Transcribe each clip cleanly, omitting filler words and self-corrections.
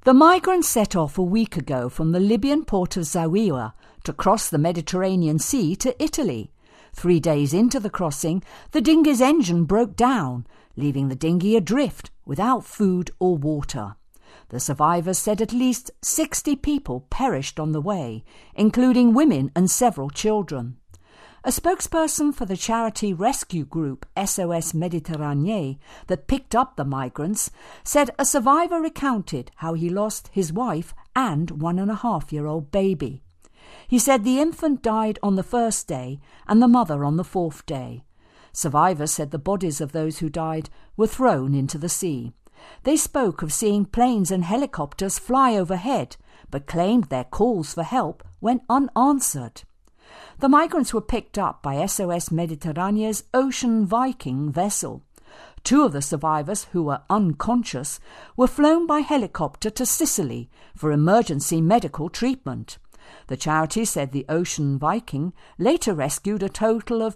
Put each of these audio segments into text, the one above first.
The migrants set off a week ago from the Libyan port of Zawiya to cross the Mediterranean Sea to Italy. 3 days into the crossing, the dinghy's engine broke down, leaving the dinghy adrift without food or water. The survivors said at least 60 people perished on the way, including women and several children. A spokesperson for the charity rescue group SOS Méditerranée that picked up the migrants said a survivor recounted how he lost his wife and 1.5-year-old baby. He said the infant died on the first day and the mother on the 4th day. Survivors said the bodies of those who died were thrown into the sea. They spoke of seeing planes and helicopters fly overhead, but claimed their calls for help went unanswered. The migrants were picked up by SOS Méditerranée's Ocean Viking vessel. 2 of the survivors, who were unconscious, were flown by helicopter to Sicily for emergency medical treatment. The charity said the Ocean Viking later rescued a total of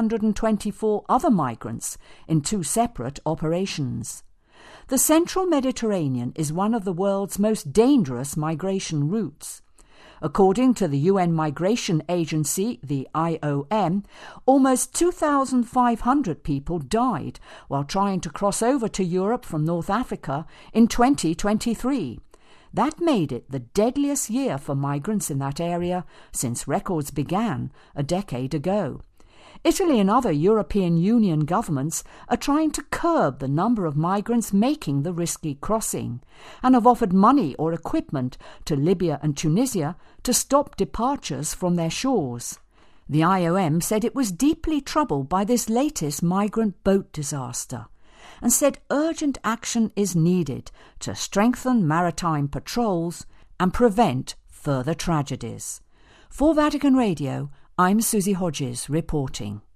224 other migrants in 2 separate operations. The central Mediterranean is one of the world's most dangerous migration routes. According to the UN Migration Agency, the IOM, almost 2,500 people died while trying to cross over to Europe from North Africa in 2023. That made it the deadliest year for migrants in that area since records began a decade ago. Italy and other European Union governments are trying to curb the number of migrants making the risky crossing and have offered money or equipment to Libya and Tunisia to stop departures from their shores. The IOM said it was deeply troubled by this latest migrant boat disaster and said urgent action is needed to strengthen maritime patrols and prevent further tragedies. For Vatican Radio, I'm Susie Hodges reporting.